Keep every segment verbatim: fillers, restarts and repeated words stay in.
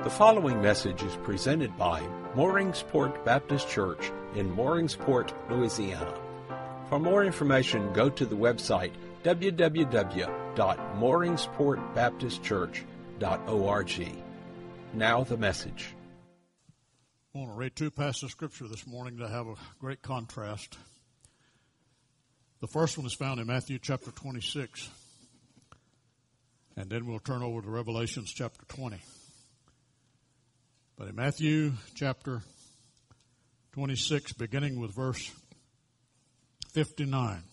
The following message is presented by Mooringsport Baptist Church in Mooringsport, Louisiana. For more information, go to the website w w w dot mooringsport baptist church dot org. Now the message. I want to read two passages of Scripture this morning that have a great contrast. The first one is found in Matthew chapter twenty-six. And then we'll turn over to Revelations chapter twenty. But in Matthew chapter twenty-six, beginning with verse fifty-nine.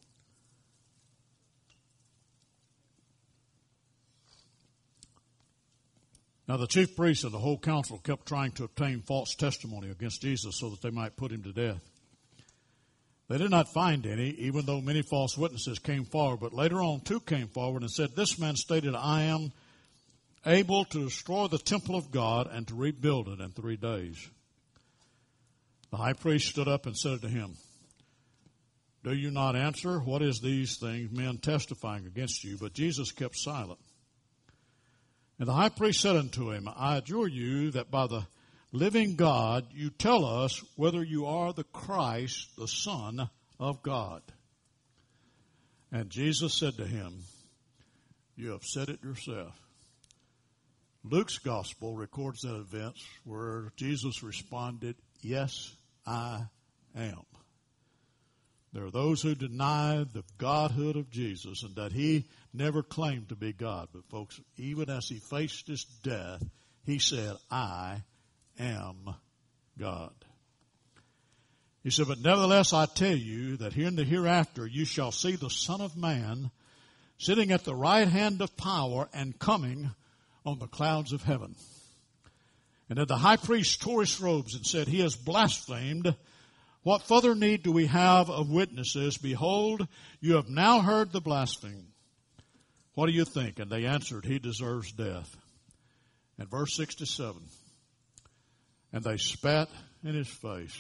Now the chief priests and the whole council kept trying to obtain false testimony against Jesus so that they might put him to death. They did not find any, even though many false witnesses came forward. But later on, two came forward and said, "This man stated, I am able to destroy the temple of God and to rebuild it in three days. The high priest stood up and said to him, "Do you not answer? What is these things men testifying against you?" But Jesus kept silent. And the high priest said unto him, "I adjure you that by the living God you tell us whether you are the Christ, the Son of God." And Jesus said to him, "You have said it yourself." Luke's gospel records that event where Jesus responded, "Yes, I am." There are those who deny the godhood of Jesus and that he never claimed to be God. But folks, even as he faced his death, he said, "I am God." He said, "But nevertheless I tell you that here in the hereafter you shall see the Son of Man sitting at the right hand of power and coming on the clouds of heaven." And then the high priest tore his robes and said, "He has blasphemed. What further need do we have of witnesses? Behold, you have now heard the blasphemy. What do you think?" And they answered, "He deserves death." And verse sixty-seven, and they spat in his face,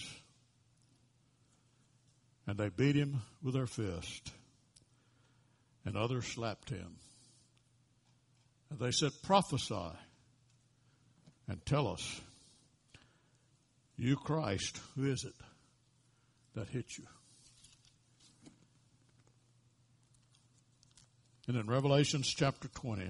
and they beat him with their fist, and others slapped him. And they said, "Prophesy and tell us, you Christ, who is it that hit you?" And in Revelations chapter twenty,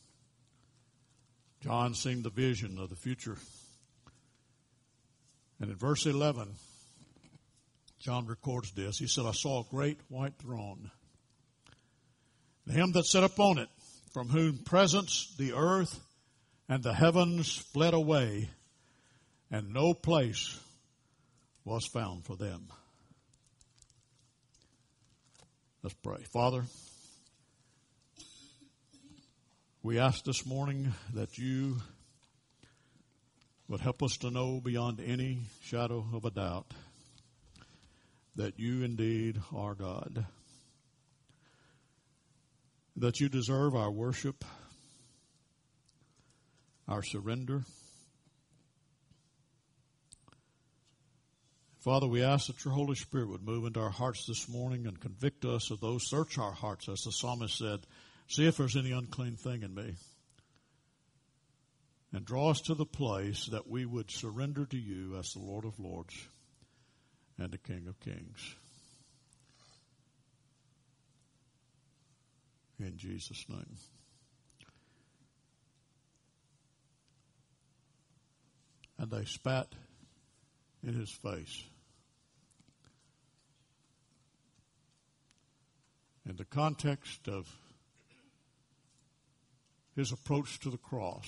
John seeing the vision of the future. And in verse eleven, John records this. He said, "I saw a great white throne, and him that sat upon it, from whom presence the earth and the heavens fled away, and no place was found for them." Let's pray. Father, we ask this morning that you would help us to know beyond any shadow of a doubt that you indeed are God, that you deserve our worship, our surrender. Father, we ask that your Holy Spirit would move into our hearts this morning and convict us of those. Search our hearts, as the psalmist said. See if there's any unclean thing in me. And draw us to the place that we would surrender to you as the Lord of Lords and the King of Kings. In Jesus' name. And they spat in his face. In the context of his approach to the cross,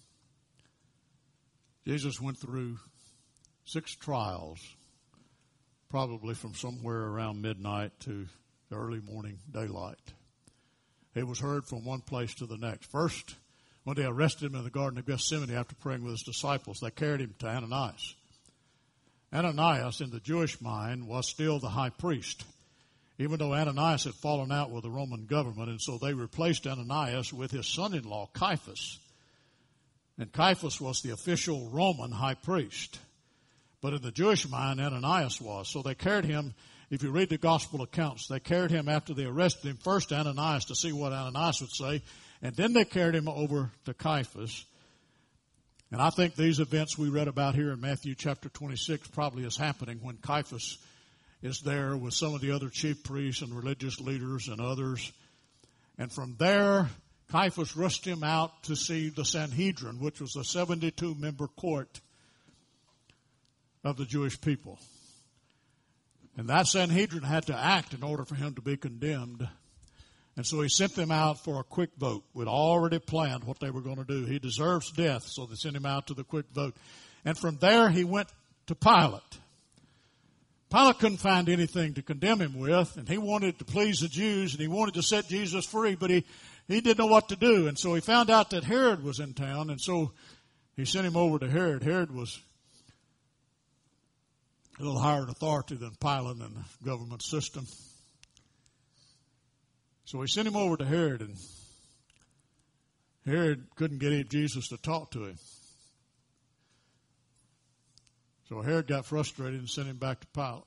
Jesus went through six trials, probably from somewhere around midnight to the early morning daylight. It was heard from one place to the next. First, when they arrested him in the Garden of Gethsemane after praying with his disciples, they carried him to Ananias. Ananias, in the Jewish mind, was still the high priest, even though Ananias had fallen out with the Roman government, and so they replaced Ananias with his son-in-law, Caiaphas. And Caiaphas was the official Roman high priest. But in the Jewish mind, Ananias was. So they carried him, if you read the gospel accounts, they carried him after they arrested him, first to Ananias to see what Ananias would say, and then they carried him over to Caiaphas. And I think these events we read about here in Matthew chapter twenty-six probably is happening when Caiaphas is there with some of the other chief priests and religious leaders and others. And from there, Caiaphas rushed him out to see the Sanhedrin, which was a seventy-two member court of the Jewish people. And that Sanhedrin had to act in order for him to be condemned. And so he sent them out for a quick vote. We'd already planned what they were going to do. He deserves death, so they sent him out to the quick vote. And from there, he went to Pilate. Pilate couldn't find anything to condemn him with, and he wanted to please the Jews, and he wanted to set Jesus free, but he, he didn't know what to do. And so he found out that Herod was in town, and so he sent him over to Herod. Herod was a little higher in authority than Pilate in the government system. So he sent him over to Herod, and Herod couldn't get Jesus to talk to him. So Herod got frustrated and sent him back to Pilate.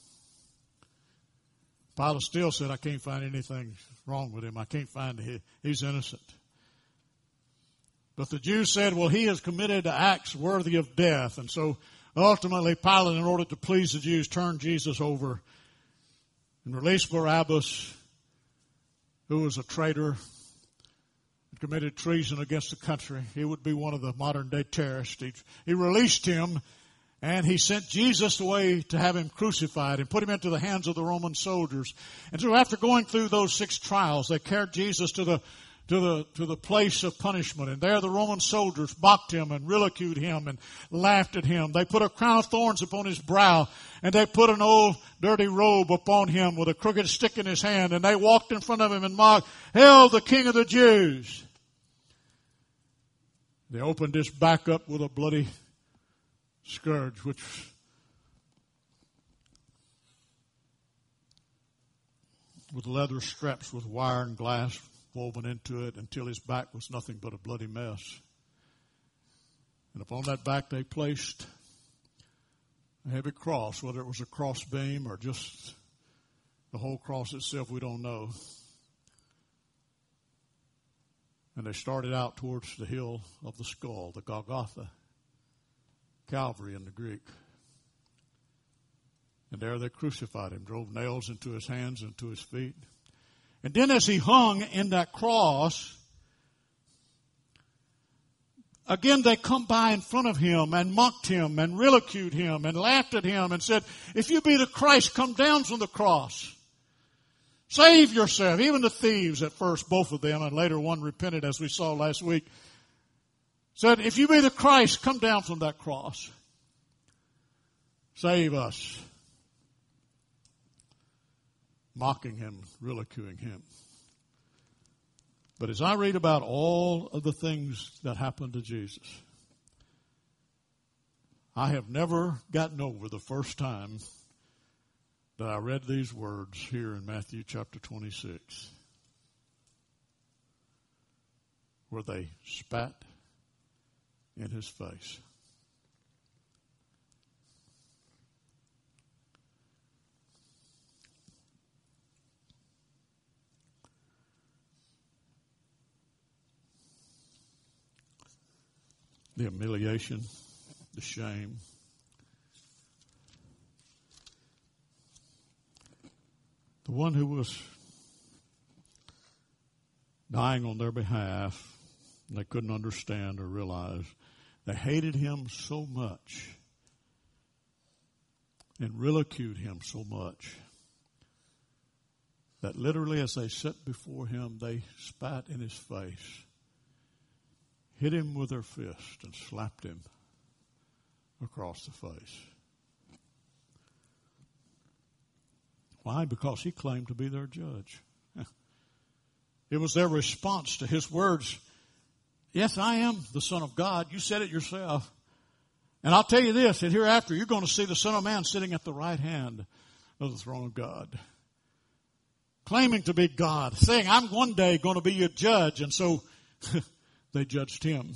Pilate still said, I can't find anything wrong with him. I can't find it. He's innocent. But the Jews said, well, he has committed acts worthy of death. And so ultimately Pilate, in order to please the Jews, turned Jesus over and released Barabbas, who was a traitor, committed treason against the country. He would be one of the modern day terrorists. He, he released him, and he sent Jesus away to have him crucified and put him into the hands of the Roman soldiers. And so after going through those six trials, they carried Jesus to the to the to the place of punishment. And there the Roman soldiers mocked him and ridiculed him and laughed at him. They put a crown of thorns upon his brow, and they put an old dirty robe upon him with a crooked stick in his hand, and they walked in front of him and mocked, "Hail the King of the Jews!" They opened his back up with a bloody scourge, which with leather straps with wire and glass woven into it, until his back was nothing but a bloody mess. And upon that back they placed a heavy cross, whether it was a cross beam or just the whole cross itself, we don't know. And they started out towards the hill of the skull, the Golgotha, Calvary in the Greek. And there they crucified him, drove nails into his hands and to his feet. And then as he hung in that cross, again they come by in front of him and mocked him and ridiculed him and laughed at him and said, "If you be the Christ, come down from the cross. Save yourself." Even the thieves at first, both of them, and later one repented, as we saw last week, said, "If you be the Christ, come down from that cross. Save us." Mocking him, ridiculing him. But as I read about all of the things that happened to Jesus, I have never gotten over the first time that I read these words here in Matthew chapter twenty-six, where they spat in his face. The humiliation, the shame. The one who was dying on their behalf, they couldn't understand or realize. They hated him so much and ridiculed him so much that literally as they sat before him, they spat in his face, hit him with their fist, and slapped him across the face. Why? Because he claimed to be their judge. It was their response to his words. Yes, I am the Son of God. You said it yourself. And I'll tell you this, that hereafter you're going to see the Son of Man sitting at the right hand of the throne of God. Claiming to be God. Saying, I'm one day going to be your judge. And so they judged him.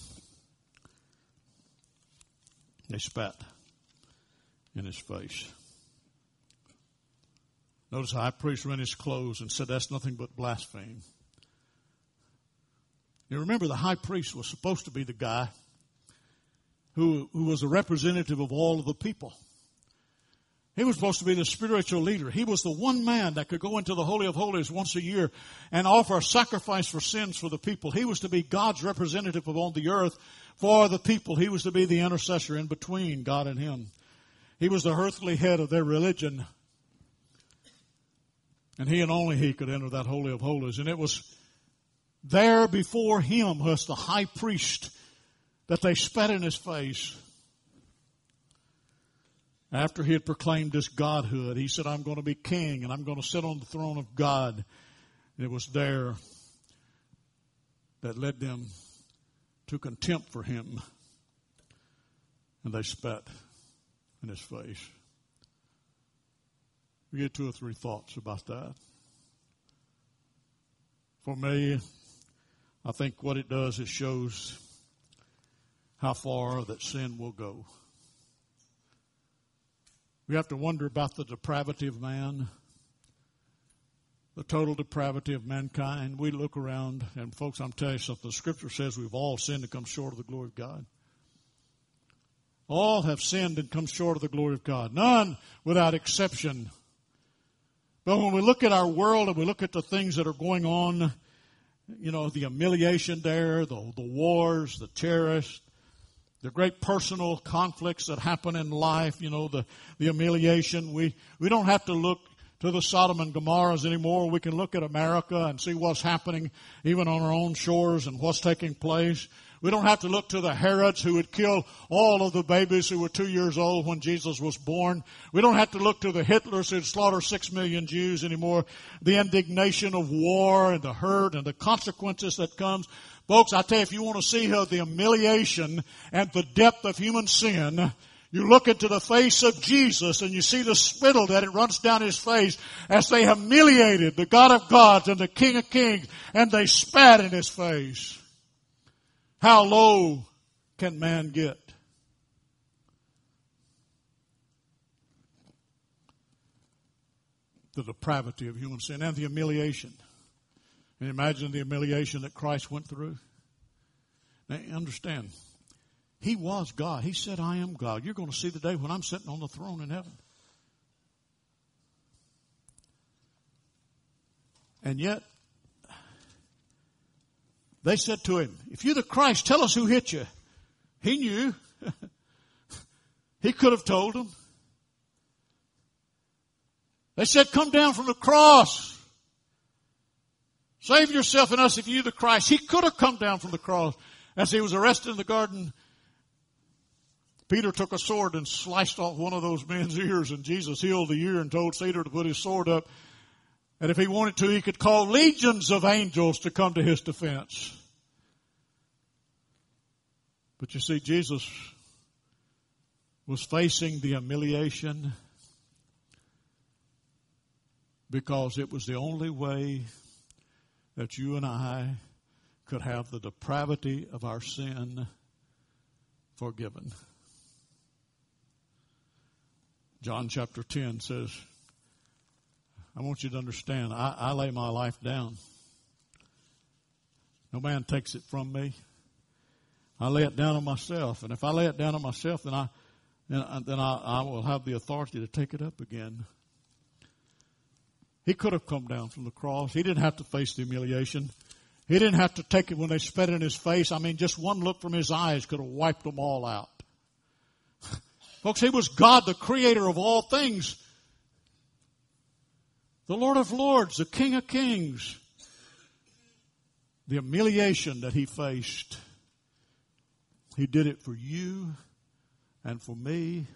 They spat in his face. Notice the high priest rent his clothes and said, that's nothing but blasphemy. You remember the high priest was supposed to be the guy who, who was a representative of all of the people. He was supposed to be the spiritual leader. He was the one man that could go into the Holy of Holies once a year and offer a sacrifice for sins for the people. He was to be God's representative upon the earth for the people. He was to be the intercessor in between God and him. He was the earthly head of their religion. And he and only he could enter that Holy of Holies. And it was there before him, was the high priest, that they spat in his face. After he had proclaimed his godhood, he said, I'm going to be king and I'm going to sit on the throne of God. And it was there that led them to contempt for him. And they spat in his face. We get two or three thoughts about that. For me, I think what it does, it shows how far that sin will go. We have to wonder about the depravity of man, the total depravity of mankind. We look around, and folks, I'm telling you something. The Scripture says we've all sinned and come short of the glory of God. All have sinned and come short of the glory of God. None without exception. But when we look at our world and we look at the things that are going on, you know, the humiliation there, the, the wars, the terrorists, the great personal conflicts that happen in life, you know, the, the humiliation. We, we don't have to look to the Sodom and Gomorrahs anymore. We can look at America and see what's happening even on our own shores and what's taking place. We don't have to look to the Herods who would kill all of the babies who were two years old when Jesus was born. We don't have to look to the Hitlers who would slaughter six million Jews anymore. The indignation of war and the hurt and the consequences that comes. Folks, I tell you, if you want to see how the humiliation and the depth of human sin, you look into the face of Jesus and you see the spittle that it runs down his face as they humiliated the God of gods and the King of kings, and they spat in his face. How low can man get? The depravity of human sin and the humiliation. And imagine the humiliation that Christ went through. Now, understand, he was God. He said, I am God. You're going to see the day when I'm sitting on the throne in heaven. And yet, they said to him, if you're the Christ, tell us who hit you. He knew. He could have told them. They said, come down from the cross. Save yourself and us if you're the Christ. He could have come down from the cross. As he was arrested in the garden, Peter took a sword and sliced off one of those men's ears, and Jesus healed the ear and told Peter to put his sword up. And if he wanted to, he could call legions of angels to come to his defense. But you see, Jesus was facing the humiliation because it was the only way that you and I could have the depravity of our sin forgiven. John chapter ten says, I want you to understand, I, I lay my life down. No man takes it from me. I lay it down on myself. And if I lay it down on myself, then I then I, I will have the authority to take it up again. He could have come down from the cross. He didn't have to face the humiliation. He didn't have to take it when they spat in his face. I mean, just one look from his eyes could have wiped them all out. Folks, he was God, the creator of all things. The Lord of lords, the King of kings. The humiliation that he faced, he did it for you and for me.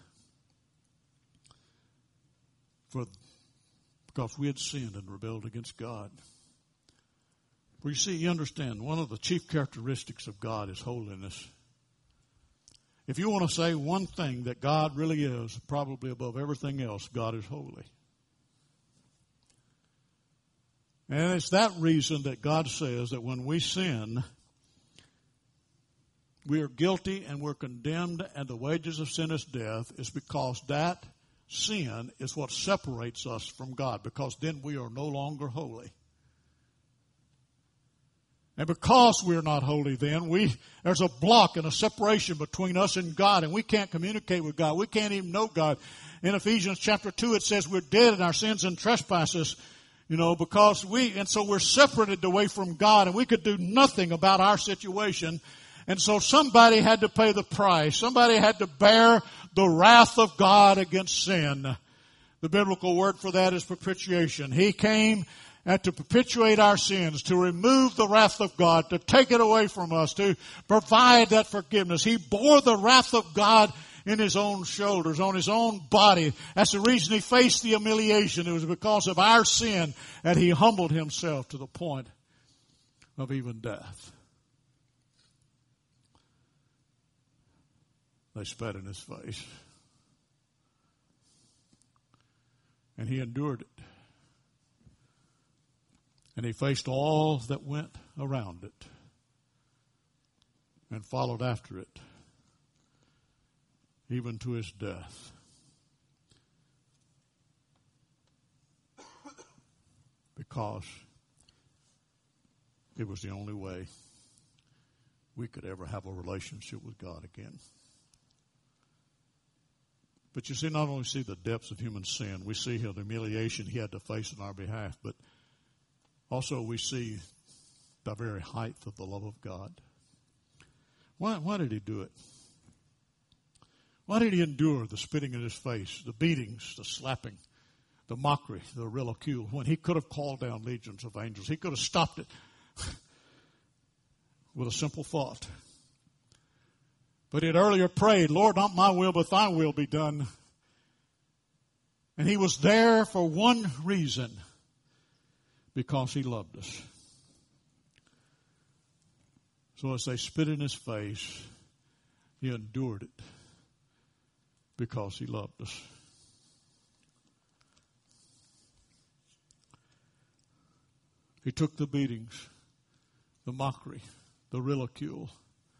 For because we had sinned and rebelled against God. Well, you see, you understand, one of the chief characteristics of God is holiness. If you want to say one thing that God really is, probably above everything else, God is holy. And it's that reason that God says that when we sin, we are guilty and we're condemned, and the wages of sin is death, is because that sin is what separates us from God, because then we are no longer holy. And because we're not holy then, we there's a block and a separation between us and God, and we can't communicate with God. We can't even know God. In Ephesians chapter two, it says we're dead in our sins and trespasses, you know, because we, and so we're separated away from God, and we could do nothing about our situation. And so somebody had to pay the price. Somebody had to bear the wrath of God against sin. The biblical word for that is propitiation. He came and to perpetuate our sins, to remove the wrath of God, to take it away from us, to provide that forgiveness. He bore the wrath of God in His own shoulders, on His own body. That's the reason He faced the humiliation. It was because of our sin that He humbled Himself to the point of even death. They spat in His face. And He endured it. And He faced all that went around it and followed after it, even to His death. Because it was the only way we could ever have a relationship with God again. But you see, not only see the depths of human sin, we see the humiliation He had to face on our behalf, but also we see the very height of the love of God. Why, why did He do it? Why did He endure the spitting in His face, the beatings, the slapping, the mockery, the ridicule, when He could have called down legions of angels? He could have stopped it with a simple thought. But He had earlier prayed, Lord, not my will, but Thy will be done. And He was there for one reason, because He loved us. So as they spit in His face, He endured it because He loved us. He took the beatings, the mockery, the ridicule.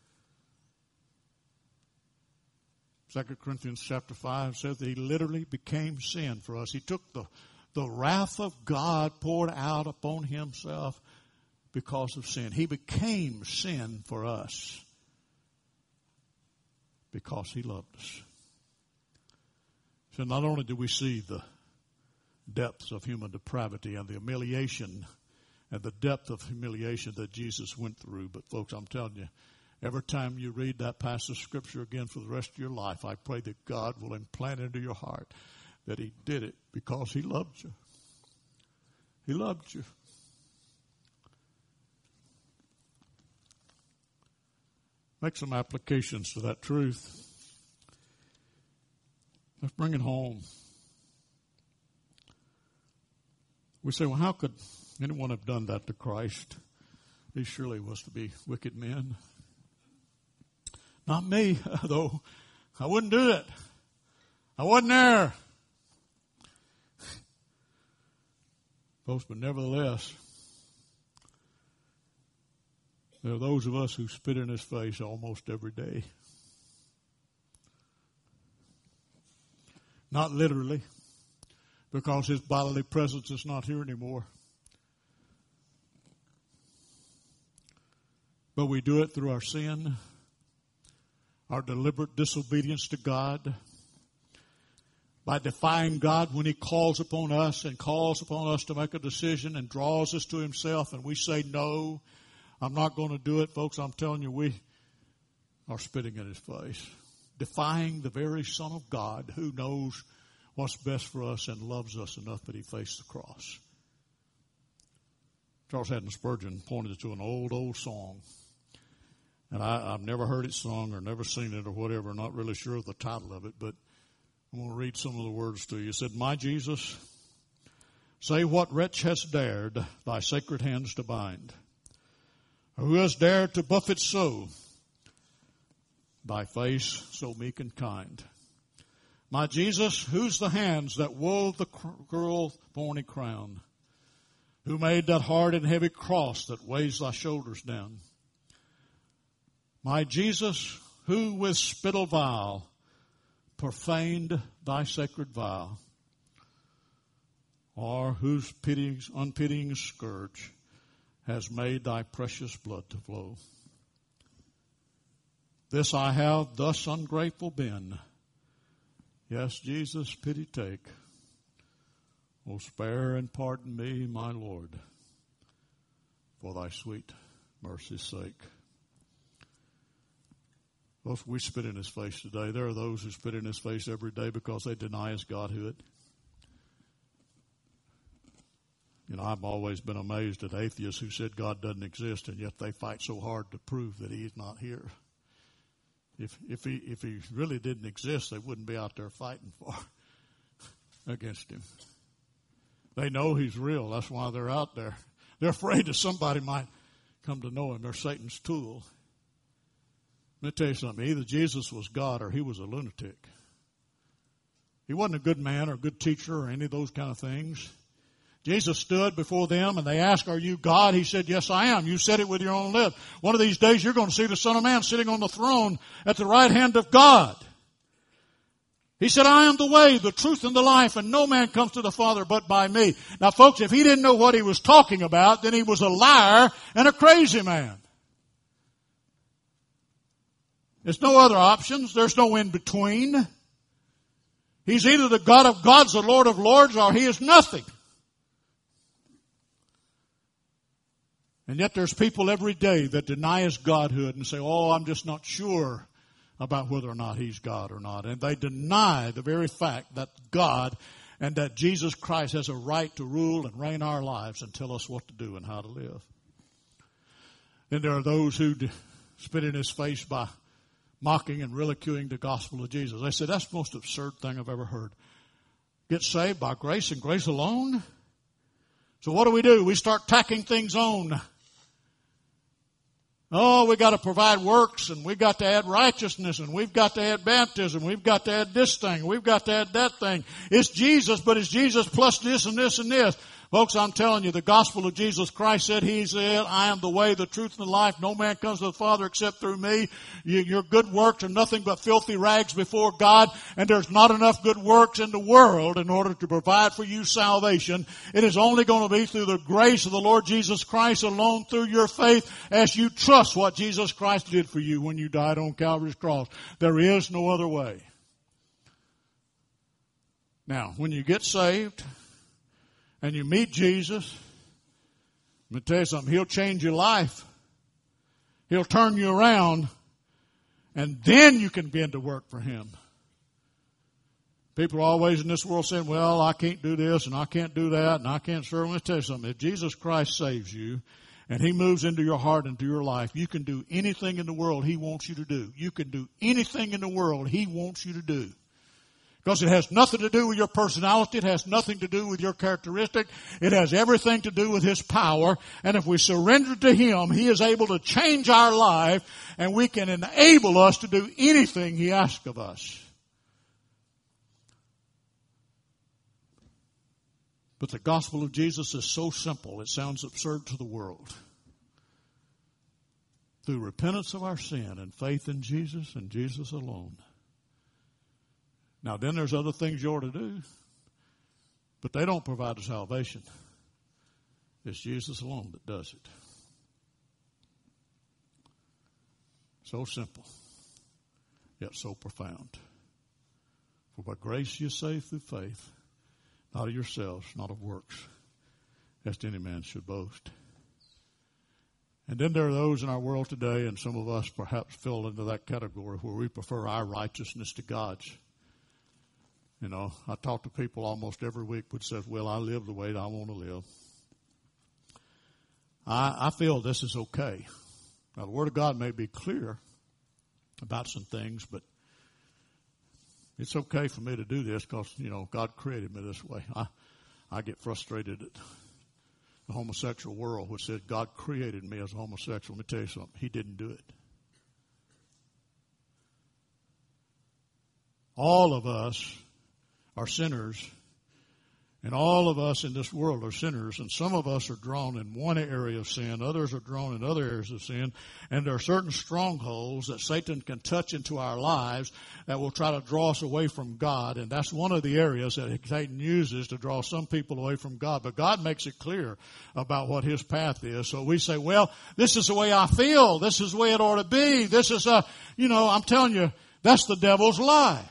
Second Corinthians chapter five says that He literally became sin for us. He took the, the wrath of God poured out upon Himself because of sin. He became sin for us because He loved us. So not only do we see the depths of human depravity and the humiliation and the depth of humiliation that Jesus went through, but folks, I'm telling you, every time you read that passage of Scripture again for the rest of your life, I pray that God will implant into your heart that He did it because He loved you. He loved you. Make some applications to that truth. Let's bring it home. We say, well, how could anyone have done that to Christ? He surely was to be wicked men. Not me, though. I wouldn't do it. I wasn't there. Folks, but nevertheless, there are those of us who spit in His face almost every day. Not literally, because His bodily presence is not here anymore. But we do it through our sin, our deliberate disobedience to God, by defying God when He calls upon us and calls upon us to make a decision and draws us to Himself, and we say, no, I'm not going to do it. Folks, I'm telling you, we are spitting in His face, defying the very Son of God who knows what's best for us and loves us enough that He faced the cross. Charles Haddon Spurgeon pointed to an old, old song. And I, I've never heard it sung or never seen it or whatever. Not really sure of the title of it, but I'm going to read some of the words to you. It said, my Jesus, say what wretch has dared Thy sacred hands to bind? Or who has dared to buffet so Thy face so meek and kind? My Jesus, whose the hands that wove the cruel thorny crown? Who made that hard and heavy cross that weighs Thy shoulders down? My Jesus, who with spittle vile profaned Thy sacred vow, or whose pitying, unpitying scourge has made thy precious blood to flow. This I have thus ungrateful been. Yes, Jesus, pity take. O spare and pardon me, my Lord, for thy sweet mercy's sake. Folks, we spit in his face today. There are those who spit in his face every day because they deny his godhood. You know, I've always been amazed at atheists who said God doesn't exist, and yet they fight so hard to prove that he is not here. If if he if he really didn't exist, they wouldn't be out there fighting for against him. They know he's real. That's why they're out there. They're afraid that somebody might come to know him. They're Satan's tool. Let me tell you something. Either Jesus was God or he was a lunatic. He wasn't a good man or a good teacher or any of those kind of things. Jesus stood before them and they asked, are you God? He said, yes, I am. You said it with your own lips. One of these days you're going to see the Son of Man sitting on the throne at the right hand of God. He said, I am the way, the truth, and the life, and no man comes to the Father but by me. Now, folks, if he didn't know what he was talking about, then he was a liar and a crazy man. There's no other options. There's no in between. He's either the God of gods, the Lord of lords, or he is nothing. And yet there's people every day that deny his godhood and say, oh, I'm just not sure about whether or not he's God or not. And they deny the very fact that God and that Jesus Christ has a right to rule and reign our lives and tell us what to do and how to live. Then there are those who spit in his face by mocking and ridiculing the gospel of Jesus. They said, that's the most absurd thing I've ever heard. Get saved by grace and grace alone? So what do we do? We start tacking things on. Oh, we got to provide works, and we've got to add righteousness, and we've got to add baptism, we've got to add this thing, we've got to add that thing. It's Jesus, but it's Jesus plus this and this and this. Folks, I'm telling you, the gospel of Jesus Christ said, he said, I am the way, the truth, and the life. No man comes to the Father except through me. You, your good works are nothing but filthy rags before God, and there's not enough good works in the world in order to provide for you salvation. It is only going to be through the grace of the Lord Jesus Christ alone, through your faith, as you trust what Jesus Christ did for you when you died on Calvary's cross. There is no other way. Now, when you get saved and you meet Jesus, let me tell you something, he'll change your life. He'll turn you around, and then you can begin to work for him. People are always in this world saying, well, I can't do this, and I can't do that, and I can't serve. Let me tell you something, if Jesus Christ saves you, and he moves into your heart, into your life, you can do anything in the world he wants you to do. You can do anything in the world he wants you to do. Because it has nothing to do with your personality. It has nothing to do with your characteristic. It has everything to do with his power. And if we surrender to him, he is able to change our life, and we can enable us to do anything he asks of us. But the gospel of Jesus is so simple, it sounds absurd to the world. Through repentance of our sin and faith in Jesus and Jesus alone. Now, then there's other things you ought to do, but they don't provide the salvation. It's Jesus alone that does it. So simple, yet so profound. For by grace you're saved through faith, not of yourselves, not of works, lest any man should boast. And then there are those in our world today, and some of us perhaps fall into that category, where we prefer our righteousness to God's. You know, I talk to people almost every week which says, well, I live the way I want to live. I, I feel this is okay. Now, the Word of God may be clear about some things, but it's okay for me to do this because, you know, God created me this way. I, I get frustrated at the homosexual world, which says God created me as a homosexual. Let me tell you something. He didn't do it. All of us are sinners, And all of us in this world are sinners, and some of us are drawn in one area of sin, others are drawn in other areas of sin, and there are certain strongholds that Satan can touch into our lives that will try to draw us away from God, and that's one of the areas that Satan uses to draw some people away from God. But God makes it clear about what his path is. So we say, well, this is the way I feel, this is the way it ought to be, this is a, you know, I'm telling you, that's the devil's lie.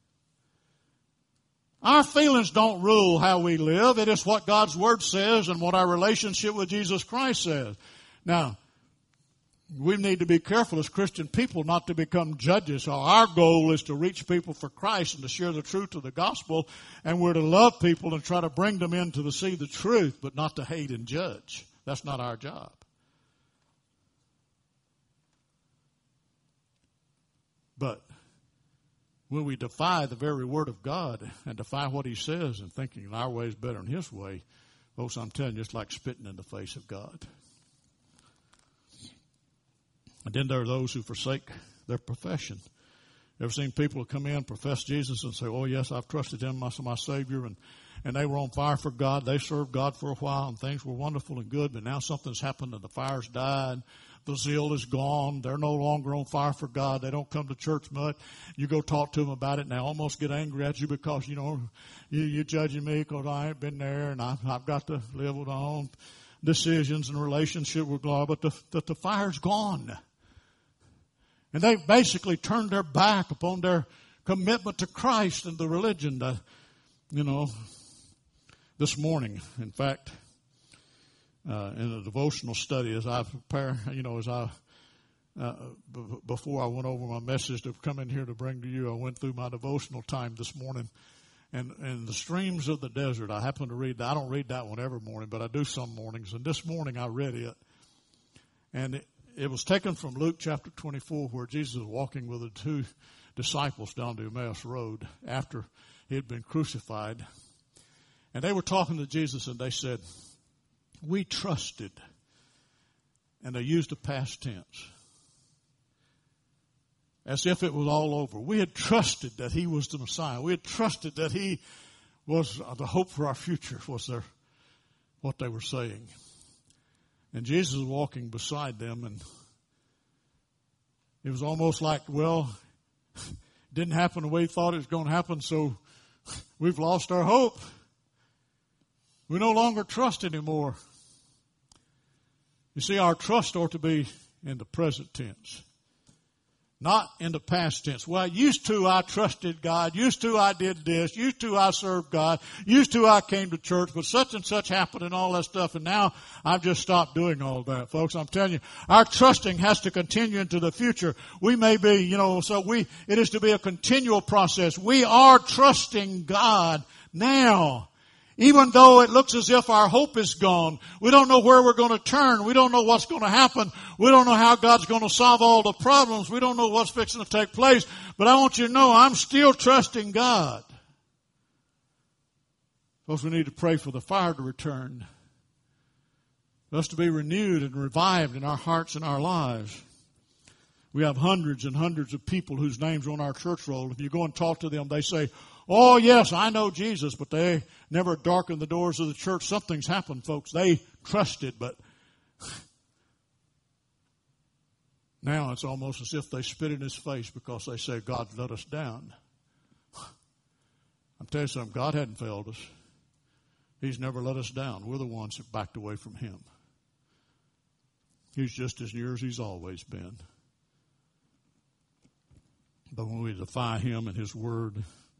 Our feelings don't rule how we live. It is what God's Word says and what our relationship with Jesus Christ says. Now, we need to be careful as Christian people not to become judges. So our goal is to reach people for Christ and to share the truth of the gospel. And we're to love people and try to bring them in to see the truth, but not to hate and judge. That's not our job. But when we defy the very Word of God and defy what He says and thinking our way is better than His way, folks, I'm telling you, it's like spitting in the face of God. And then there are those who forsake their profession. Ever seen people come in, profess Jesus, and say, oh, yes, I've trusted Him as my Savior, and, and they were on fire for God. They served God for a while, and things were wonderful and good, but now something's happened, and the fire's died. The zeal is gone. They're no longer on fire for God. They don't come to church much. You go talk to them about it, and they almost get angry at you because, you know, you, you're judging me because I ain't been there, and I, I've got to live with my own decisions and relationship with God. But the, the, the fire's gone. And they've basically turned their back upon their commitment to Christ and the religion that, you know, this morning, in fact, Uh, in a devotional study, as I prepare, you know, as I, uh, b- before I went over my message to come in here to bring to you, I went through my devotional time this morning. And, and the streams of the desert, I happen to read that. I don't read that one every morning, but I do some mornings. And this morning I read it. And it, it was taken from Luke chapter twenty-four, where Jesus was walking with the two disciples down the Emmaus Road after he had been crucified. And they were talking to Jesus, and they said, we trusted, and they used the past tense, as if it was all over. We had trusted that He was the Messiah. We had trusted that He was the hope for our future, was their, what they were saying. And Jesus was walking beside them, and it was almost like, well, it didn't happen the way we thought it was going to happen, so we've lost our hope. We no longer trust anymore. You see, our trust ought to be in the present tense, not in the past tense. Well, used to I trusted God. Used to I did this. Used to I served God. Used to I came to church, but such and such happened and all that stuff, and now I've just stopped doing all that. Folks, I'm telling you, our trusting has to continue into the future. We may be, you know, so we, it is to be a continual process. We are trusting God now. Even though it looks as if our hope is gone, we don't know where we're going to turn. We don't know what's going to happen. We don't know how God's going to solve all the problems. We don't know what's fixing to take place. But I want you to know I'm still trusting God. Folks, we need to pray for the fire to return, for us to be renewed and revived in our hearts and our lives. We have hundreds and hundreds of people whose names are on our church roll. If you go and talk to them, they say, oh, yes, I know Jesus, but they never darkened the doors of the church. Something's happened, folks. They trusted, but now it's almost as if they spit in His face because they say, God let us down. I'm telling you something, God hadn't failed us. He's never let us down. We're the ones that backed away from Him. He's just as near as He's always been. But when we defy Him and His Word,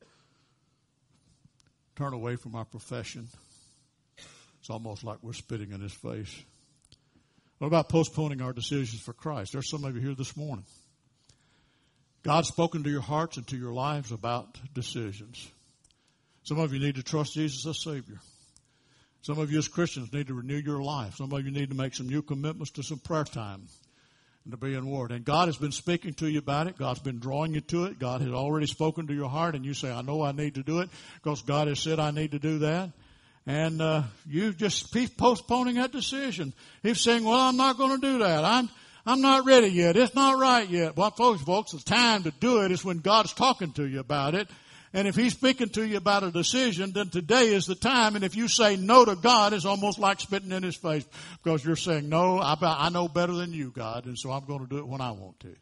turn away from our profession, it's almost like we're spitting in His face. What about postponing our decisions for Christ? There's some of you here this morning. God's spoken to your hearts and to your lives about decisions. Some of you need to trust Jesus as Savior. Some of you as Christians need to renew your life. Some of you need to make some new commitments to some prayer time and to be in Word. And God has been speaking to you about it. God's been drawing you to it. God has already spoken to your heart, and you say, I know I need to do it because God has said I need to do that. And uh, you just keep postponing that decision. He's saying, well, I'm not going to do that. I'm I'm not ready yet. It's not right yet. Well, folks, folks, the time to do it is when God's talking to you about it. And if he's speaking to you about a decision, then today is the time. And if you say no to God, it's almost like spitting in his face, because you're saying, no, I, I know better than you, God, and so I'm going to do it when I want to.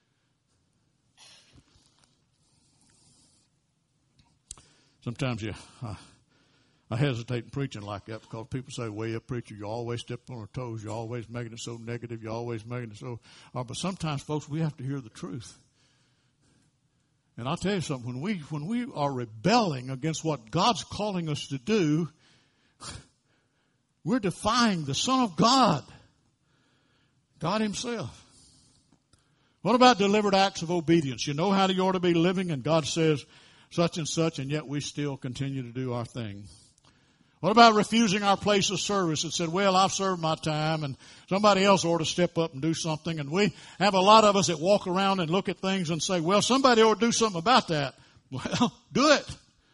Sometimes you, uh, I hesitate in preaching like that, because people say, well, yeah, preacher, you always step on your toes. You're always making it so negative. You're always making it so. Uh, but sometimes, folks, we have to hear the truth. And I'll tell you something, when we when we are rebelling against what God's calling us to do, we're defying the Son of God, God himself. What about deliberate acts of obedience? You know how you ought to be living, and God says such and such, and yet we still continue to do our thing. What about refusing our place of service and said, well, I've served my time and somebody else ought to step up and do something? And we have a lot of us that walk around and look at things and say, well, somebody ought to do something about that. Well, do it.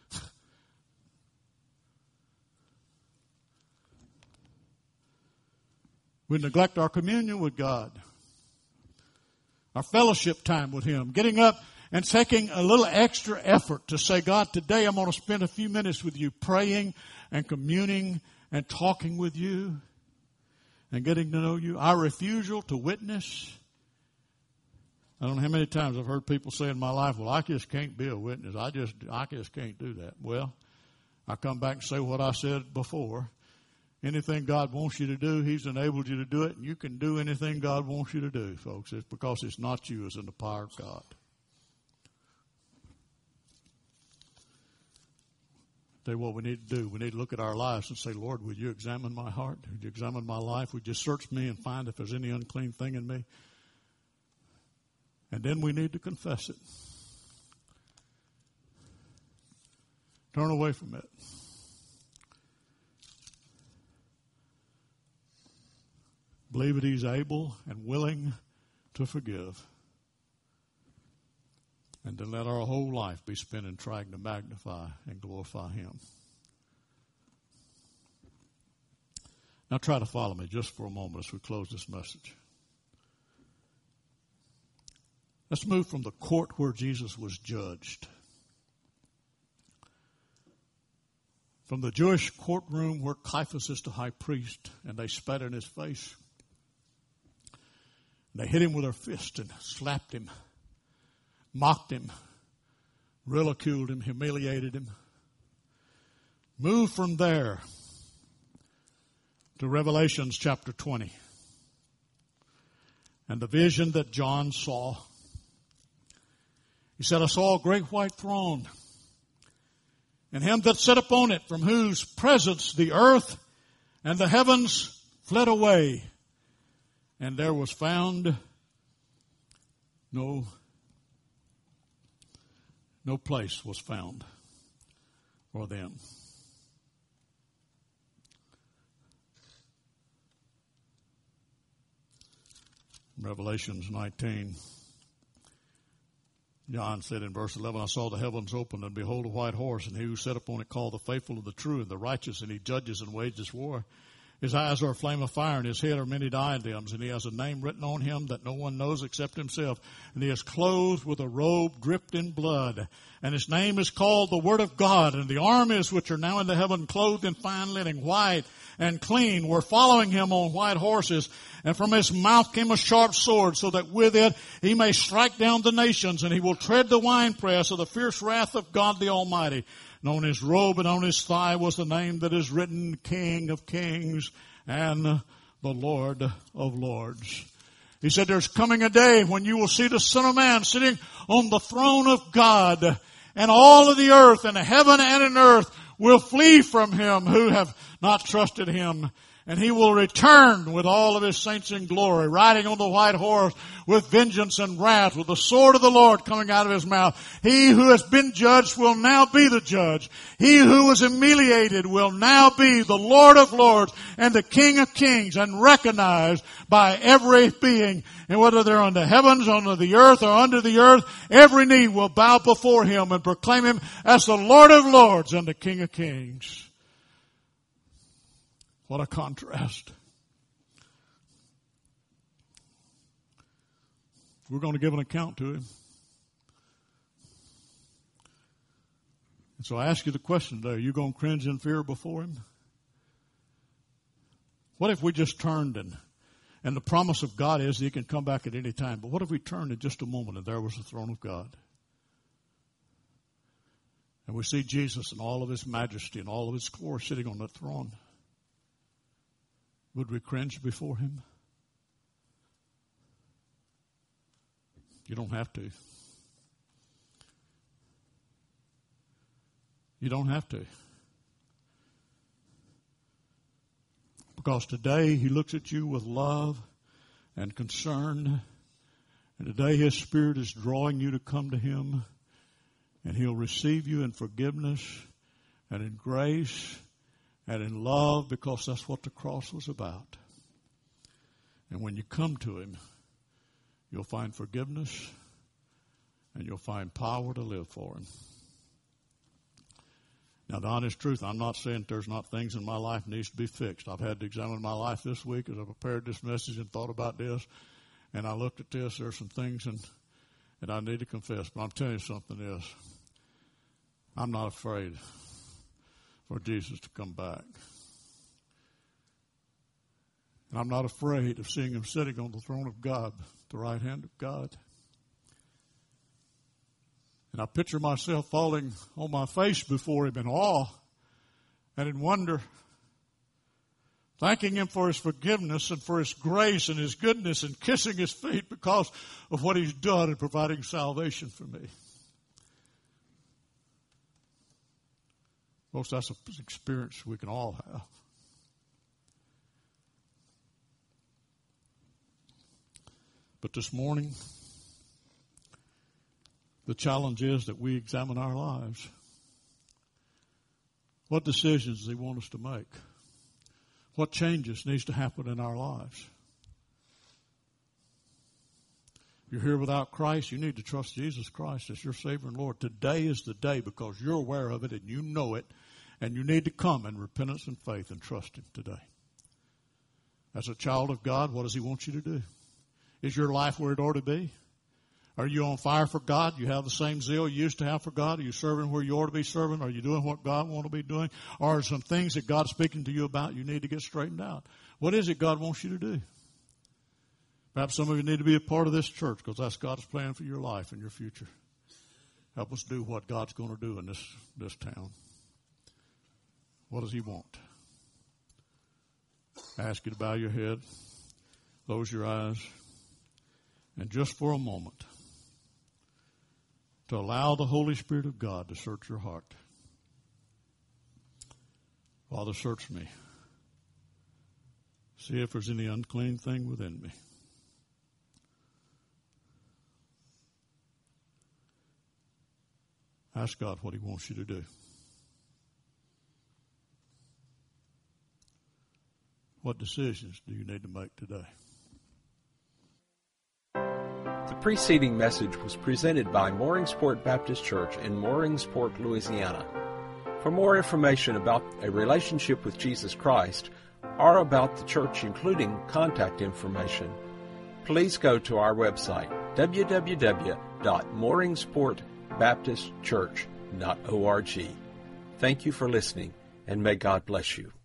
We neglect our communion with God, our fellowship time with him, getting up and taking a little extra effort to say, God, today I'm going to spend a few minutes with you praying and communing and talking with you and getting to know you. Our refusal to witness. I don't know how many times I've heard people say in my life, well, I just can't be a witness. I just, I just can't do that. Well, I come back and say what I said before. Anything God wants you to do, he's enabled you to do it, and you can do anything God wants you to do, folks. It's because it's not you, it's in the power of God. Tell you what we need to do. We need to look at our lives and say, Lord, would you examine my heart? Would you examine my life? Would you search me and find if there's any unclean thing in me? And then we need to confess it. Turn away from it. Believe that he's able and willing to forgive. And to let our whole life be spent in trying to magnify and glorify him. Now try to follow me just for a moment as we close this message. Let's move from the court where Jesus was judged. From the Jewish courtroom where Caiaphas is the high priest, and they spat in his face. They hit him with their fist and slapped him. Mocked him, ridiculed him, humiliated him. Move from there to Revelations chapter twenty. And the vision that John saw. He said, I saw a great white throne, and him that sat upon it, from whose presence the earth and the heavens fled away, and there was found no No place was found for them. Revelations nineteen. John said in verse eleven, I saw the heavens opened, and behold a white horse, and he who sat upon it called the faithful and the true and the righteous, and he judges and wages war. His eyes are a flame of fire, and his head are many diadems, and he has a name written on him that no one knows except himself. And he is clothed with a robe dripped in blood. And his name is called the Word of God. And the armies which are now in the heaven, clothed in fine linen, white and clean, were following him on white horses. And from his mouth came a sharp sword, so that with it he may strike down the nations, and he will tread the winepress of the fierce wrath of God the Almighty. And on his robe and on his thigh was the name that is written, King of Kings and the Lord of Lords. He said, there's coming a day when you will see the Son of Man sitting on the throne of God, and all of the earth, and heaven and in earth, will flee from him who have not trusted him. And he will return with all of his saints in glory, riding on the white horse with vengeance and wrath, with the sword of the Lord coming out of his mouth. He who has been judged will now be the judge. He who was humiliated will now be the Lord of lords and the King of kings, and recognized by every being. And whether they're on the heavens, under the earth, or under the earth, every knee will bow before him and proclaim him as the Lord of lords and the King of kings. What a contrast. We're going to give an account to him. And so I ask you the question today, are you going to cringe in fear before him? What if we just turned and, and the promise of God is that he can come back at any time. But what if we turned in just a moment and there was the throne of God? And we see Jesus in all of his majesty and all of his glory sitting on that throne. Would we cringe before him? You don't have to. You don't have to. Because today he looks at you with love and concern. And today his Spirit is drawing you to come to him. And he'll receive you in forgiveness and in grace and in love, because that's what the cross was about. And when you come to him, you'll find forgiveness and you'll find power to live for him. Now, the honest truth, I'm not saying there's not things in my life that needs to be fixed. I've had to examine my life this week as I prepared this message and thought about this. And I looked at this. There's some things and that I need to confess. But I'm telling you something is, I'm not afraid for Jesus to come back. And I'm not afraid of seeing him sitting on the throne of God, the right hand of God. And I picture myself falling on my face before him in awe and in wonder, thanking him for his forgiveness and for his grace and his goodness, and kissing his feet because of what he's done in providing salvation for me. Folks, that's an experience we can all have. But this morning, the challenge is that we examine our lives. What decisions does he want us to make? What changes needs to happen in our lives? You're here without Christ, you need to trust Jesus Christ as your Savior and Lord. Today is the day, because you're aware of it and you know it, and you need to come in repentance and faith and trust him today. As a child of God, what does he want you to do? Is your life where it ought to be? Are you on fire for God? You have the same zeal you used to have for God? Are you serving where you ought to be serving? Are you doing what God wants to be doing? Or are some things that God's speaking to you about you need to get straightened out? What is it God wants you to do? Perhaps some of you need to be a part of this church, because that's God's plan for your life and your future. Help us do what God's going to do in this, this town. What does he want? I ask you to bow your head, close your eyes, and just for a moment, to allow the Holy Spirit of God to search your heart. Father, search me. See if there's any unclean thing within me. Ask God what he wants you to do. What decisions do you need to make today? The preceding message was presented by Mooringsport Baptist Church in Mooringsport, Louisiana. For more information about a relationship with Jesus Christ, or about the church, including contact information, please go to our website, w w w dot mooringsport baptist church dot org. Thank you for listening, and may God bless you.